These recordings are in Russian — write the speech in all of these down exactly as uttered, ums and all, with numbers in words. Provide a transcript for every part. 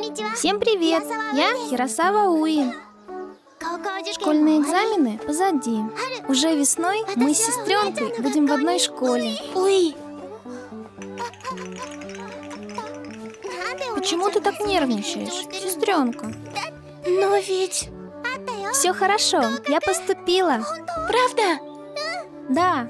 Всем привет! Я Хиросава Уи. Школьные экзамены позади. Уже весной мы с сестренкой будем в одной школе. Уи! Почему ты так нервничаешь, сестренка? Но ведь... Все хорошо, я поступила. Правда? Да.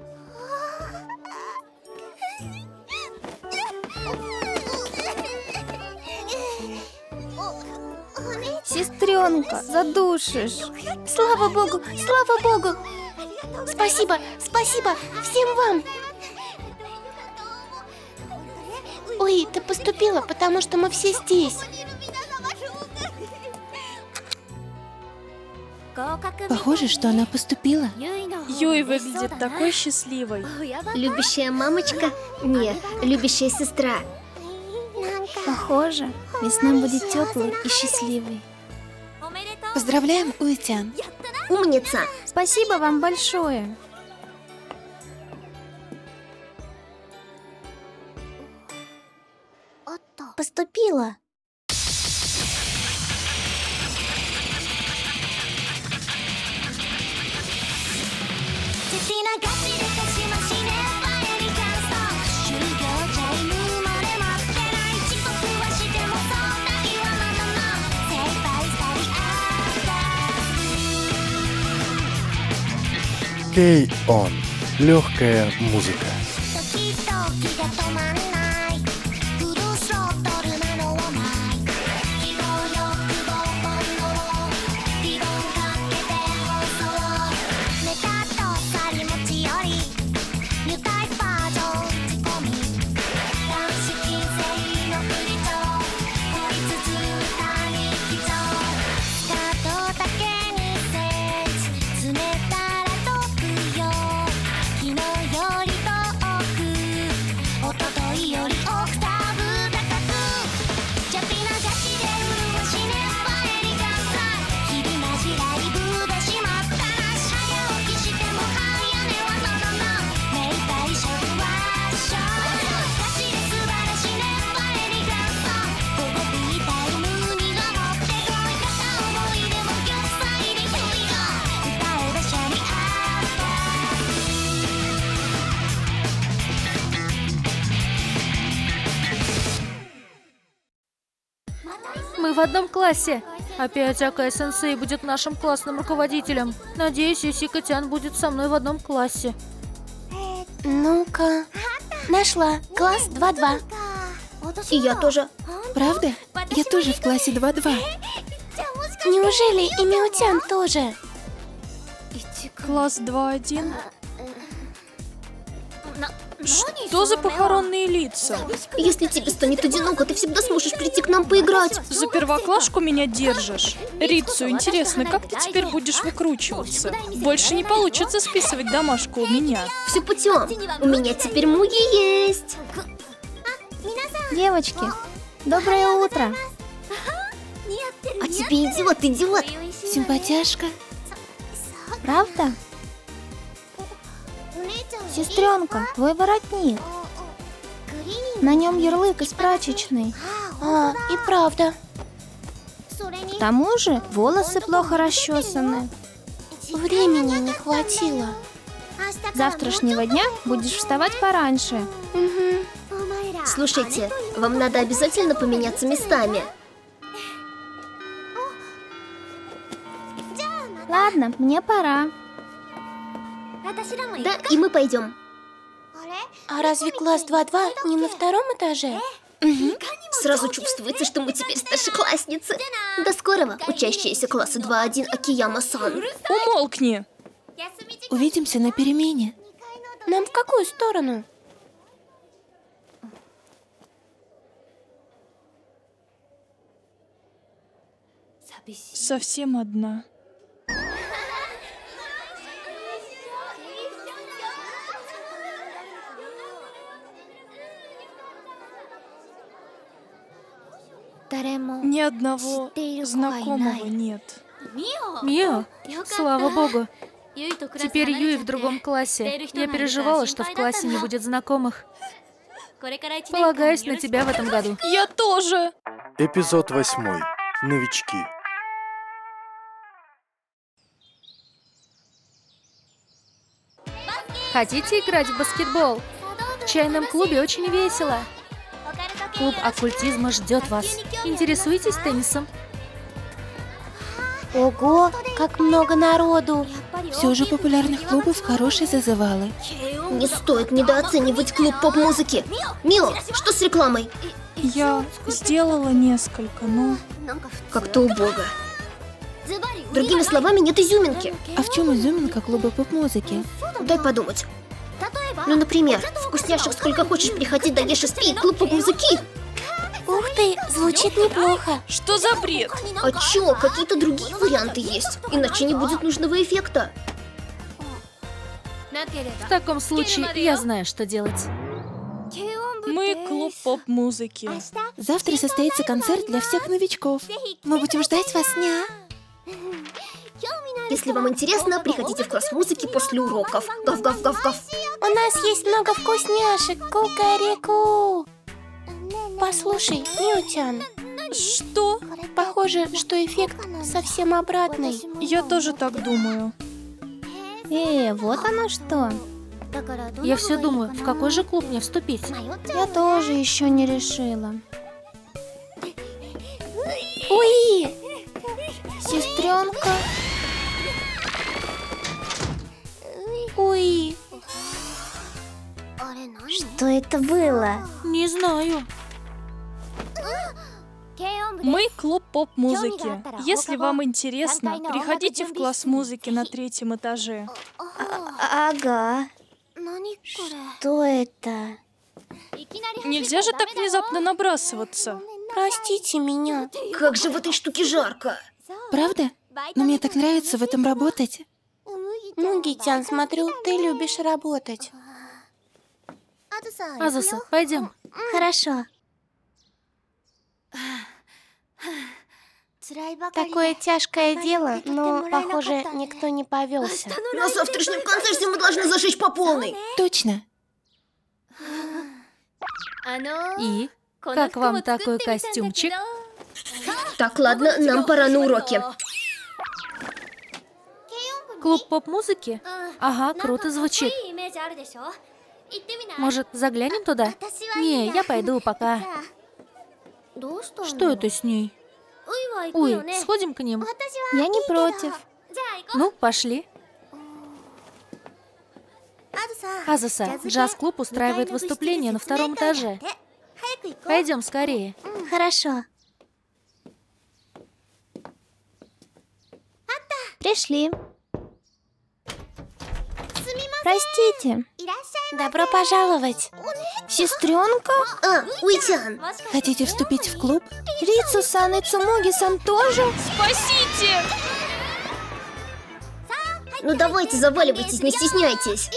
Сестренка, задушишь. Слава богу, слава богу! Спасибо, спасибо всем вам! Ой, ты поступила, потому что мы все здесь. Похоже, что она поступила. Юй выглядит такой счастливой. Любящая мамочка? Не, любящая сестра. Похоже, весна будет теплой и счастливой. Поздравляем, Уитян. Умница! Спасибо вам большое. Поступила. Кей-он. Легкая музыка. Мы в одном классе. Опять Акай-сенсей будет нашим классным руководителем. Надеюсь, Юсика-тян будет со мной в одном классе. Ну-ка. Нашла. Класс два-два. И я тоже. Правда? Я тоже в классе два-два. Неужели и Миутян тоже? Класс два-один. Что за похоронные лица? Если тебе станет одиноко, ты всегда сможешь прийти к нам поиграть. За первоклашку меня держишь? Рицу, интересно, как ты теперь будешь выкручиваться? Больше не получится списывать домашку у меня. Все путем. У меня теперь муги есть. Девочки, доброе утро. А тебе идиот, идиот. Симпатяшка. Правда? Сестренка, твой воротник. На нем ярлык из прачечной. А, и правда. К тому же волосы плохо расчесаны. Времени не хватило. С завтрашнего дня будешь вставать пораньше. Угу. Слушайте, вам надо обязательно поменяться местами. Ладно, мне пора. Да, и мы пойдем. А разве класс два-два не на втором этаже? Угу. Сразу чувствуется, что мы теперь старшеклассницы. До скорого, учащиеся класса два-один Акияма-сан. Умолкни! Увидимся на перемене. Нам в какую сторону? Совсем одна. Ни одного знакомого нет. Мио, слава богу. Теперь Юй в другом классе. Я переживала, что в классе не будет знакомых. Полагаюсь на тебя в этом году. Я тоже. Эпизод восьмой. Новички. Хотите играть в баскетбол? В чайном клубе очень весело. Клуб оккультизма ждет вас. Интересуетесь теннисом? Ого, как много народу! Все же популярных клубов хорошие зазывалы. Не стоит недооценивать клуб поп-музыки. Мио, что с рекламой? Я сделала несколько, но... Как-то убого. Другими словами, нет изюминки. А в чем изюминка клуба поп-музыки? Дай подумать. Ну, например, вкусняшек сколько хочешь, приходи, доешь и спи, клуб поп-музыки. Ух ты, звучит неплохо. Что за бред? А чё, какие-то другие варианты есть, иначе не будет нужного эффекта. В таком случае я знаю, что делать. Мы клуб поп-музыки. Завтра состоится концерт для всех новичков. Мы будем ждать вас, ня. Если вам интересно, приходите в класс музыки после уроков. Гав-гав-гав-гав. У нас есть много вкусняшек, кукареку. Послушай, Мио-тян. Что? Похоже, что эффект совсем обратный. Я тоже так думаю. Э, вот оно что. Я все думаю, в какой же клуб мне вступить? Я тоже еще не решила. Уи! Сестренка. Уи! Что это было? Не знаю. Мы клуб поп-музыки. Если вам интересно, приходите в класс музыки на третьем этаже. А- ага. Что это? Нельзя же так внезапно набрасываться. Простите меня. Как же в этой штуке жарко. Правда? Но мне так нравится в этом работать. Муги-тян, смотрю, ты любишь работать. Азуса, пойдем. Хорошо. Такое тяжкое дело, но, похоже, никто не повелся. На завтрашнем концерте мы должны зажечь по полной. Точно. И? Как вам такой костюмчик? Так, ладно, нам пора на уроки. Клуб поп-музыки? Ага, круто звучит. Может, заглянем туда? Не, я пойду пока. Что это с ней? Ой, сходим к ним? Я не против. Ну, пошли. Азуса, джаз-клуб устраивает выступление на втором этаже. Пойдем скорее. Хорошо. Пришли. Простите, Добро пожаловать. сестренка? А, Уи-тян. Хотите вступить в клуб? Рицу-сан и Цумуги-сан тоже? Спасите! Ну давайте, заваливайтесь, не стесняйтесь.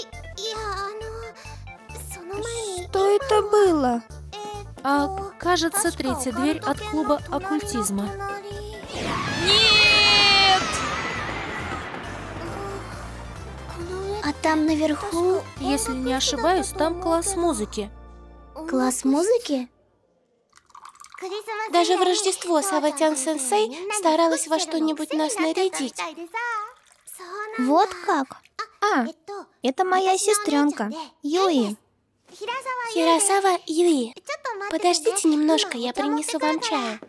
Что это было? А, кажется, третья дверь от клуба оккультизма. Нет! А там наверху Если не ошибаюсь, там класс музыки. класс музыки? Даже в Рождество Саватян-сенсей старалась во что-нибудь нас нарядить. Вот как? А, это моя сестренка, Юи. Хиросава Юи, подождите немножко, я принесу вам чаю.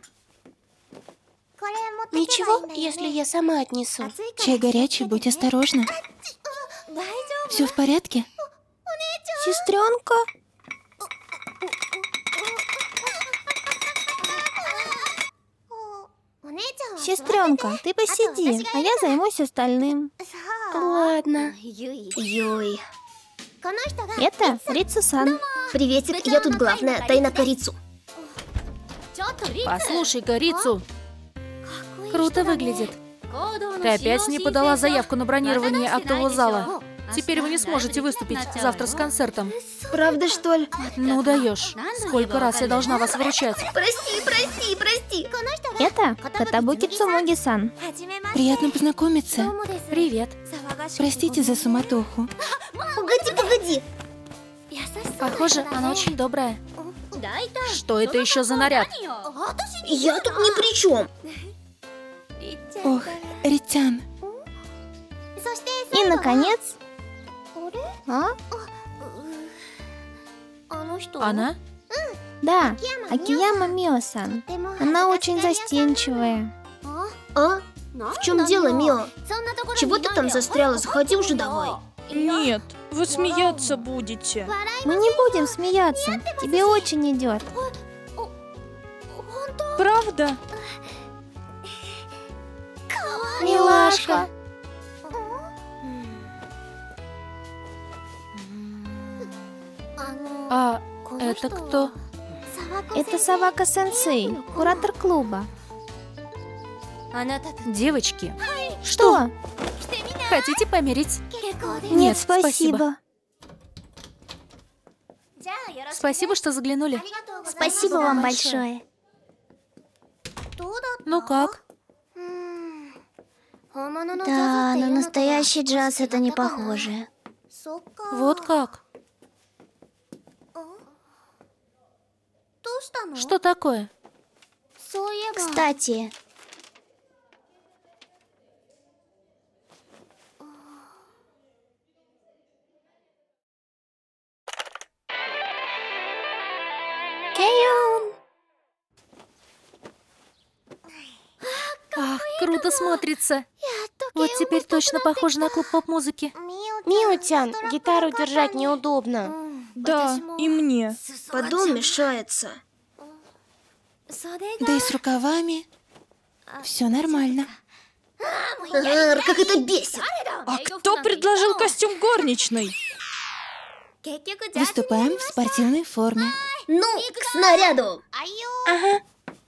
Ничего, если я сама отнесу. Чай горячий, будь осторожна. Все в порядке? Сестренка? Сестренка, ты посиди, а я займусь остальным. Ладно. Йой. Это Рицу-сан. Приветик, я тут главная, Тайнака Рицу. Послушай-ка, Рицу. Круто выглядит. Ты опять не подала заявку на бронирование актового зала. Теперь вы не сможете выступить завтра с концертом. Правда, что ли? Ну даешь. Сколько раз я должна вас выручать? Прости, прости, прости. Это Катабуки Цумуги-сан. Приятно познакомиться. Привет. Простите за суматоху. Погоди, погоди. Похоже, она очень добрая. Что это еще за наряд? Я тут ни при чем. Ох, Ритян. И, наконец... А? Она? Да, Акияма Мио-сан. Она очень застенчивая. А? В чем дело, Мио? Чего ты там застряла? Заходи уже давай. Нет, вы смеяться будете. Мы не будем смеяться. Тебе очень идет. Правда? Милашка. А это кто? Это Савака-сенсей, куратор клуба. Девочки, Что? хотите померить? Нет, спасибо. Спасибо, что заглянули. Спасибо вам большое. Ну как? Да, на настоящий джаз это не похоже. Вот как? Что такое? Кстати, Ах, круто смотрится. Вот теперь точно похоже на клуб поп-музыки. Мио-тян, гитару держать неудобно. Да, и мне. Подол мешается. Да и с рукавами все нормально. Ар, как это бесит. А кто предложил костюм горничной? Выступаем в спортивной форме. Ну, к снаряду. Ага.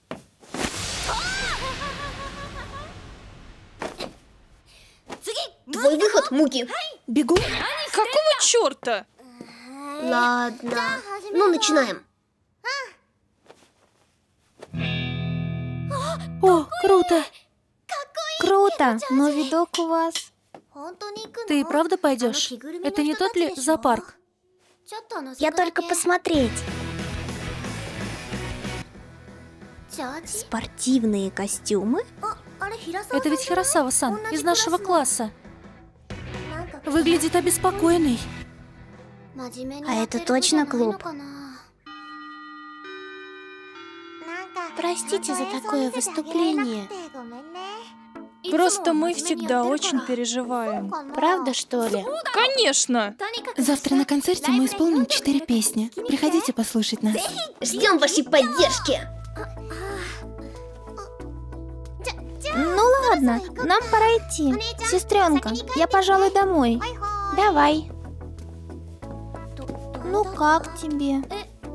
Твой выход, Муки. Бегу. Какого черта? Ладно. Ну, начинаем. О, круто. Круто, но видок у вас. Ты и правда пойдешь? Это не тот ли зоопарк? я только посмотреть. Спортивные костюмы? Это ведь Хиросава-сан из нашего класса. Выглядит обеспокоенный. А это точно клуб? Простите за такое выступление. Просто мы всегда очень переживаем. Правда, что ли? Конечно! Завтра на концерте мы исполним четыре песни. Приходите послушать нас. Ждем вашей поддержки. Ну ладно, нам пора идти. Сестренка, я, пожалуй, домой. Давай. Ну как тебе?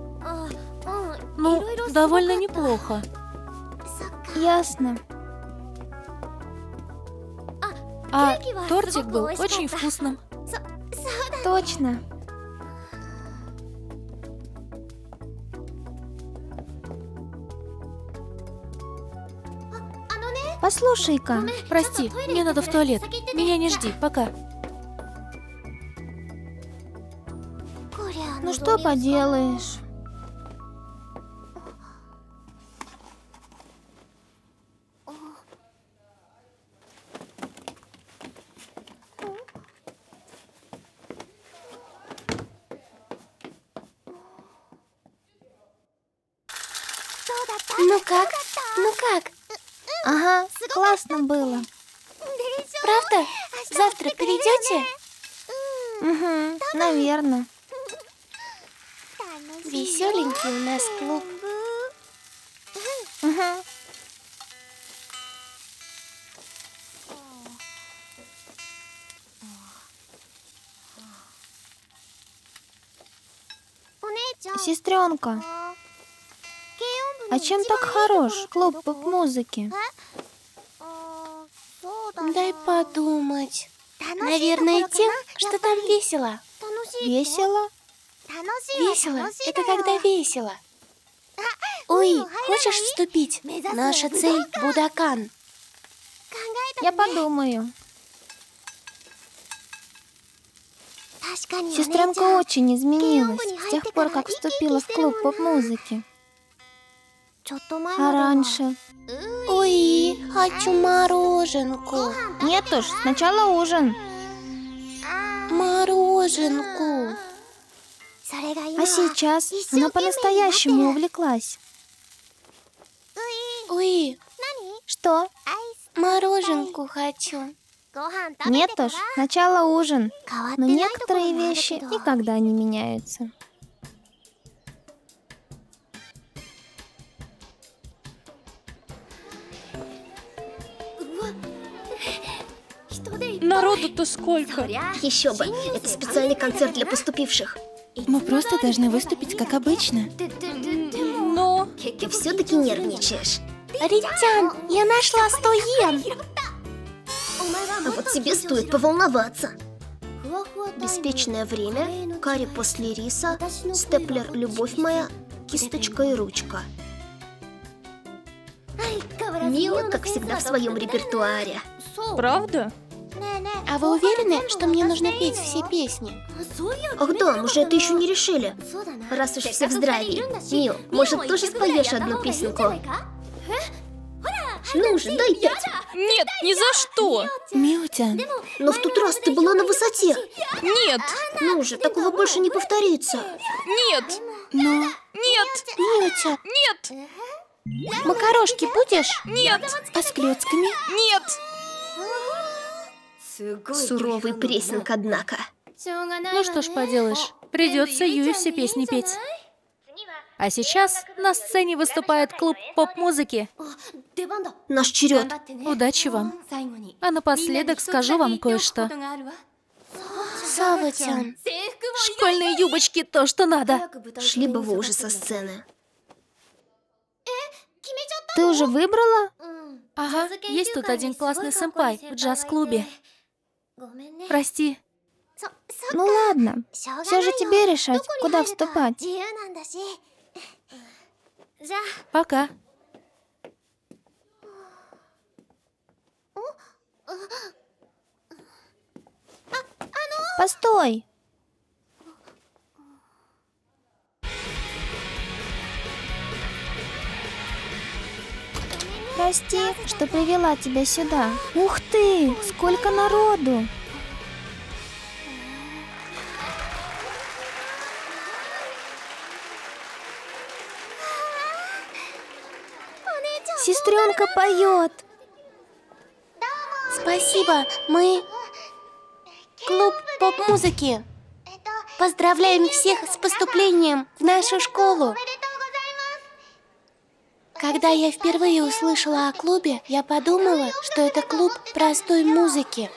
Ну, довольно неплохо. Ясно. А тортик был очень вкусным. Точно. Послушай-ка. Прости, мне надо в туалет. Меня не жди, пока. Ну что поделаешь? Ну как? Ну как? Ага, классно было. Правда? Завтра придете? Угу, наверное. Веселенький у нас клуб. Угу. Сестренка, а чем так хорош клуб поп-музыки? Дай подумать. Наверное, тем, что там весело. Весело? Весело — это когда весело. Ой, хочешь вступить? Наша цель — Будакан. Я подумаю. Сестренка очень изменилась с тех пор, как вступила в клуб поп-музыки. А раньше? Ой, хочу мороженку. Нет уж, сначала ужин. Мороженку. А сейчас она по-настоящему увлеклась. Ой, Что? мороженку хочу. Нет уж, сначала ужин. Но некоторые вещи никогда не меняются. Народу-то сколько? Еще бы, это специальный концерт для поступивших. Мы просто должны выступить, как обычно. Но... Ты все-таки нервничаешь. Ритян, я нашла сто йен. А вот тебе стоит поволноваться. Беспечное время, карри после риса, степлер «Любовь моя», кисточка и ручка. Мио, как всегда, в своем репертуаре. Правда? А вы уверены, что мне нужно петь все песни? Ах да, мы же это еще не решили. Раз уж все в здравии. Мио, может, тоже споешь одну песенку? Ну же, дай пять. Нет, ни за что! Мио-тян, Но в тот раз ты была на высоте. Нет! Ну же, такого больше не повторится. Нет! но... Нет! Мио-тян, Нет! макарошки будешь? Нет! А с клёцками? Нет! Суровый прессинг, однако. Ну что ж поделаешь, придется Юи все песни петь. А сейчас на сцене выступает клуб поп-музыки. Наш черед. Удачи вам. А напоследок скажу вам кое-что. Сава-тян, Школьные юбочки то, что надо. Шли бы вы уже со сцены. Ты уже выбрала? Ага, есть тут один классный сэмпай в джаз-клубе. Прости. Ну ладно, все же тебе решать, куда вступать. Пока. Постой! Прости, что привела тебя сюда. Ух ты, сколько народу! Сестренка поет. спасибо, мы... Клуб поп-музыки. Поздравляем всех с поступлением в нашу школу. Когда я впервые услышала о клубе, я подумала, что это клуб простой музыки.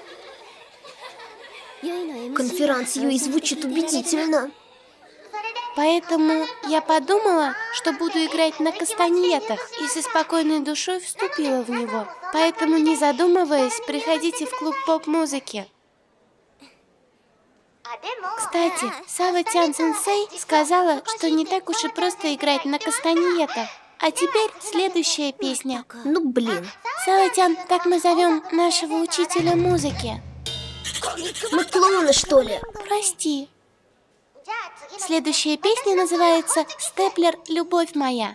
Конферанс Юи звучит убедительно. Поэтому я подумала, что буду играть на кастаньетах и со спокойной душой вступила в него. Поэтому, не задумываясь, приходите в клуб поп-музыки. Кстати, Сава-тян-сенсей сказала, что не так уж и просто играть на кастаньетах. А теперь следующая песня. Ну блин. Сава-тян, так мы зовем нашего учителя музыки. Мы клоуны, что ли? Прости. Следующая песня называется «Степлер, любовь моя».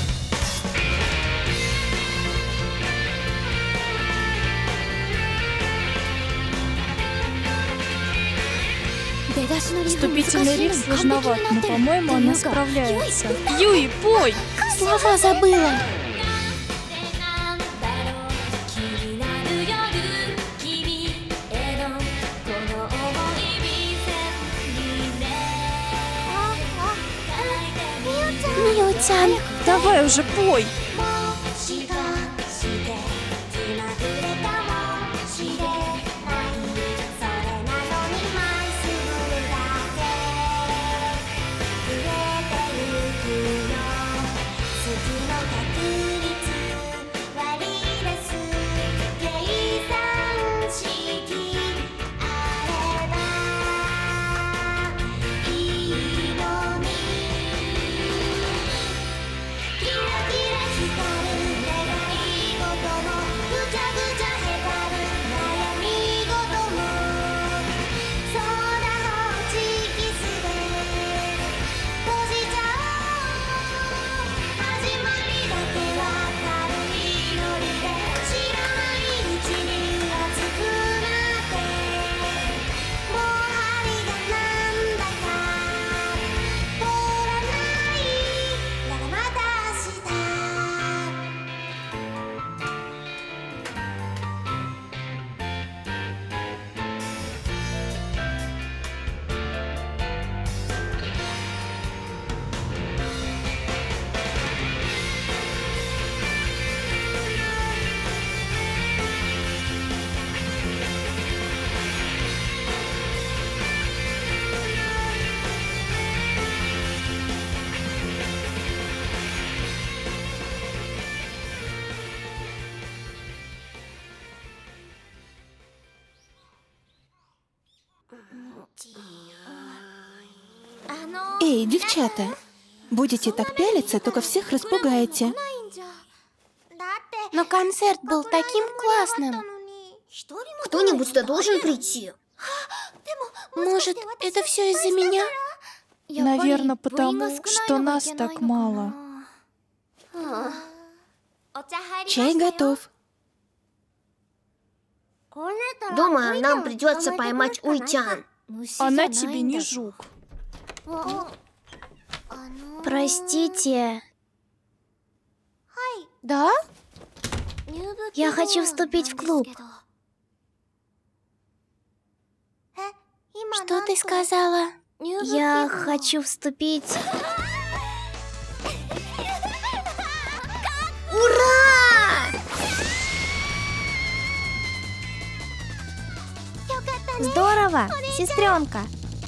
Вступительный риф сложноват, но, по-моему, она справляется. Юи, пой! Слова забыла. Мио-тян, Давай уже пой! Эй, девчата, будете так пялиться, только всех распугаете. Но концерт был таким классным. Кто-нибудь-то должен прийти. Может, это все из-за меня? Наверное, потому, что нас так мало. Чай готов. Думаю, нам придется поймать Уйтян. Она тебе не жук. Простите, Да? я хочу вступить в клуб. Что ты сказала? Я хочу вступить... Ура! Здорово, сестренка.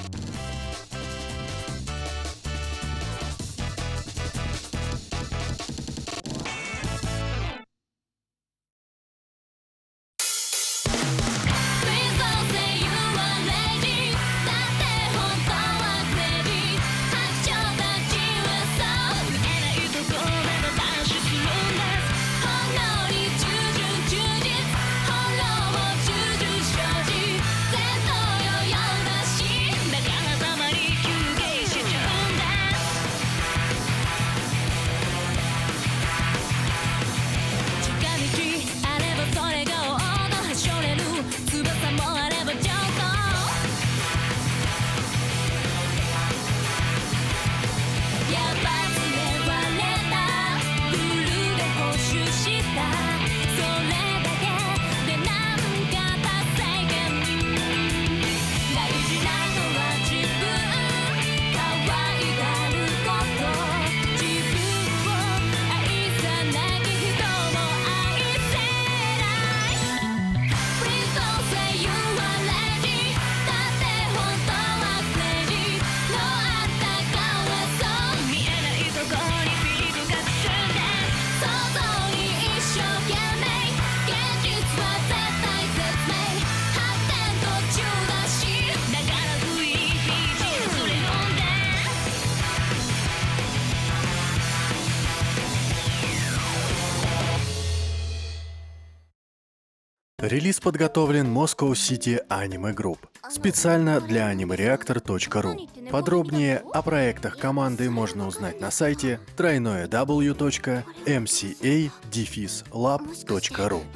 Релиз подготовлен Moscow City Anime Group специально для анимереактор точка ру. Подробнее о проектах команды можно узнать на сайте дабл ю дабл ю дабл ю точка эм си эй дефис лаб точка ру.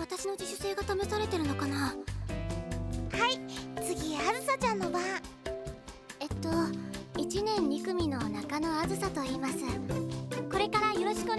次、あずさちゃんの番。えっと、いちねんに組の中野あずさと言います。これからよろしく